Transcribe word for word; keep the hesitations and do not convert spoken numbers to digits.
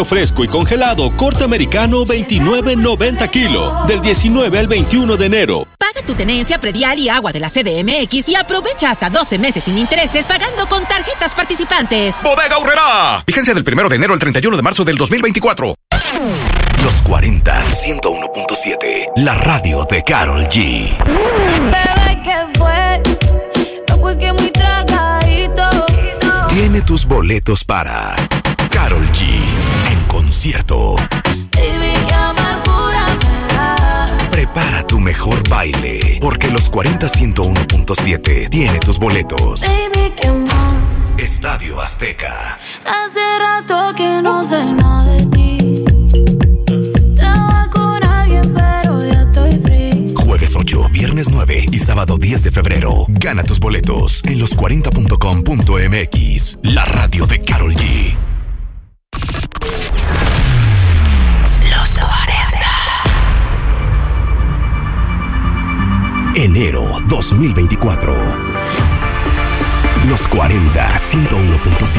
Fresco y congelado corte americano veintinueve noventa kilo, del diecinueve al veintiuno de enero. Paga tu tenencia predial y agua de la C D M X y aprovecha hasta doce meses sin intereses pagando con tarjetas participantes. ¡Bodega Aurrerá! Vigencia del primero de enero al treinta y uno de marzo del dos mil veinticuatro. Los cuarenta, ciento uno punto siete. La radio de Karol G. Bebé, ¿qué fue? No fue que muy tragadito. Tiene tus boletos para Karol G en concierto. Baby, qué amargura me da. Prepara tu mejor baile, porque los cuarenta, ciento uno punto siete tiene tus boletos. Baby, qué más. Estadio Azteca. Hace rato que no sé nada de ti. Jueves ocho, viernes nueve y sábado diez de febrero. Gana tus boletos en los cuarenta punto com punto m x. La radio de Karol G. Los cuarenta. Enero dos mil veinticuatro. Los cuarenta, ciento uno punto siete.